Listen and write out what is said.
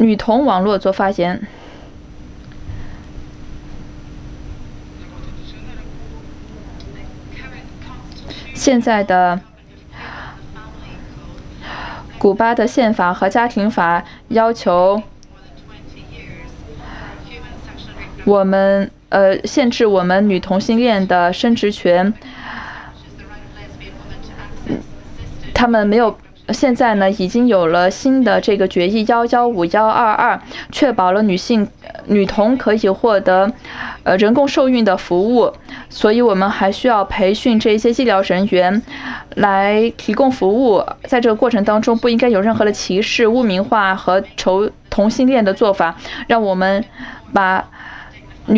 女童网络做发言。现在的古巴的宪法和家庭法要求我们限制我们女同性恋的生殖权。他们没有。现在呢，已经有了新的这个决议115122，确保了女童可以获得人工受孕的服务，所以我们还需要培训这些医疗人员来提供服务。在这个过程当中，不应该有任何的歧视、污名化和同性恋的做法，让我们把